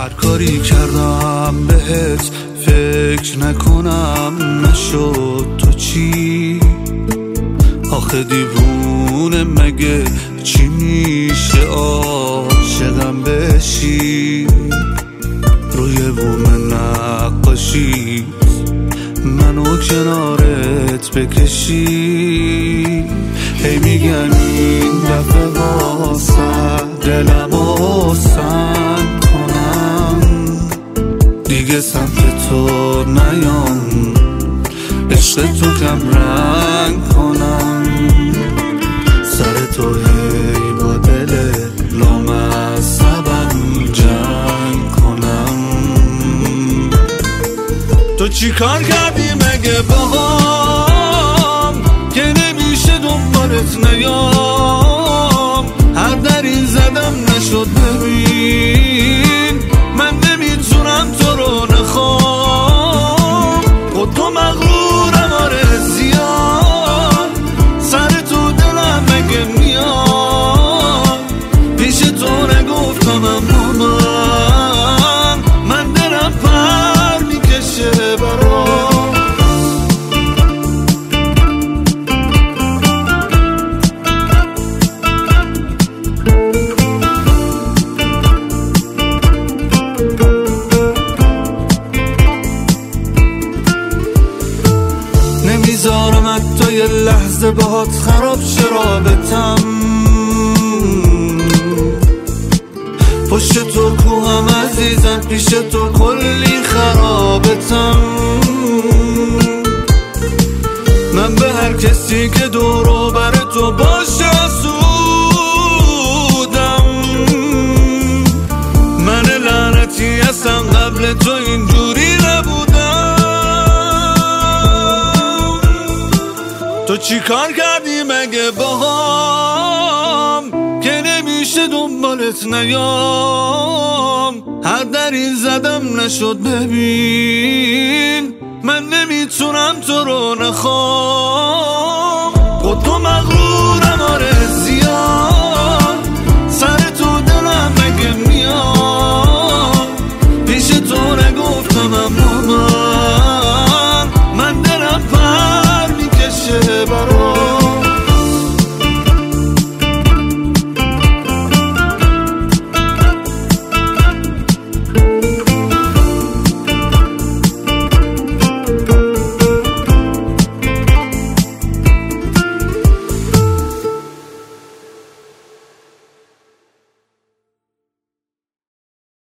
هر کاری کردم بهت فکر نکنم نشد تو چی؟ آخه دیوونه مگه چی میشه عاشقم بشی؟ روی بوم نقاشی منو کنارت بکشی. هی میگن این دفعه واسه دلمو سنگ کنم، دیگه سمت تو نیام عشق تو کم رنگ کنم. سر تو هی با دل لامصبم جنگ کنم. تو چی کار کردی مگه باهام که نمیشه دنبالت نیام؟ هر دری زدم نشد ببین من نمیتونم تو رو نخوام. خود تو مغرورم آره زیاد، سر تو دلم مگه میاد؟ پیش تو نگفتم اما من دلم پر میکشه برات. نمیذارم حتی یه لحظه باهات خراب شه رابطم. پشت تو کوهم عزیزم، پیش تو کلی خرابتم. من به هر کسی که دورو بر تو باشه سودم. من لعنتی هستم قبل تو اینجوری نبودم. تو چی کار کردی مگه باهام که نمیشه دنبالت نیام؟ هر دری زدم نشد ببین من نمیتونم تو رو نخوام.